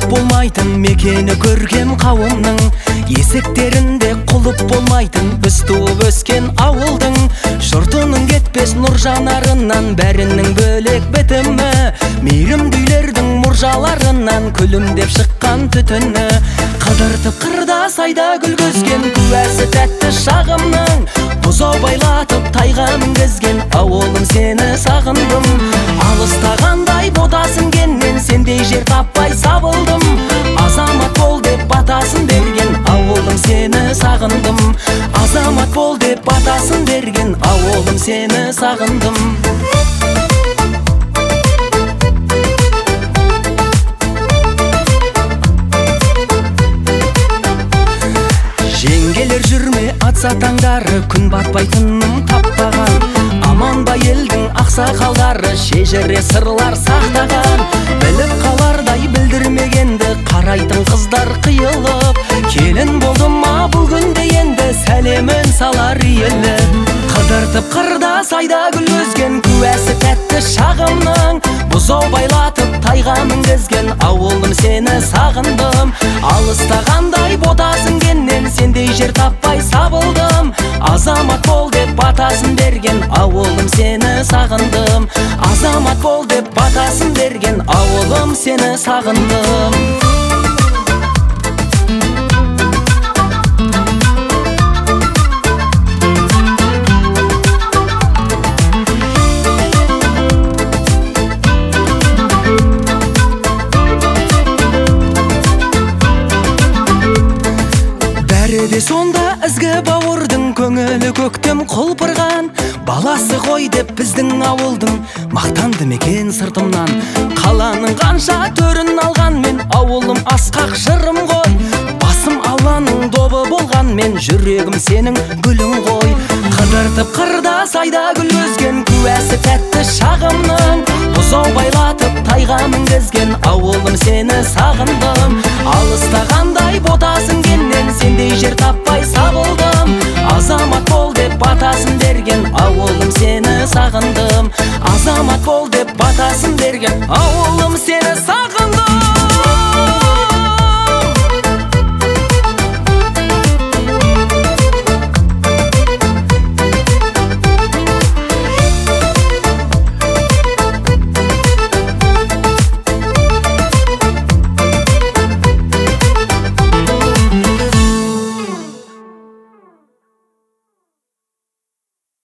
болмайтын мекені көрген қауымның, есіктерінде құлып болмайтын біз туып өскен ауылдың. Жұртының кетпес нұр жанарынан бәрінің бөлек бітімі, мейірімділердің мұржаларынан күлімдеп шыққан түтіні. Қыдыртып қырда сайда күлгізген куәсі тәтті шағымның, бұзау байлатып тайға мінгізген ауылым сені сағындым. Алыстағандай ботасын кеннен сендей жер таппай сабылдым. Азамат бол деп батасын берген ауылым сені сағындым. Азамат бол деп батасын берген ауылым сені сағындым. Жеңгелер жүрме атса таңдары, күн батпайтыным таппаған. Аман ба елдің ақсақалдары, шежіре сырлар сақтаған. Біліп қалардай білдірмегенді қарайтын қыздар қиылып, келін болды ма бұл күнде енді сәлемін салар иелі. Қыдыртып қырда сайда күлгізген куәсі тәтті шағымның, бұзау байлатып тайға мінгізген ауылым сені сағындым. Алыстағандай ботасын кеннен сендей жер таппай сабылдым. Азамат бол деп батасын берген ауылым сені сағындым. Азамат бол деп батасын берген ауылым сені сағындым. Бәрі сонда ізгі бауырдың көңілі көктем құлпырған. Баласы ғой деп біздің ауылдың мақтанды мекен сыртымнан. Қаланың қанша төрін алған мен ауылым асқақ жырым ғой. Басым алланың добы болған мен жүрегім сенің гүлің ғой. Қыдыртып қырда сайда күлгізген куәсі тәтті шағымның, бұзау байлатып тайға мінгізген ауылым сені сағындым. Алыстағандай ботасын кеннен сендей жер таппай сабылдым. Азамат бол деп батасын берген ауылым сені сағындым. Азамат бол деп батасын берген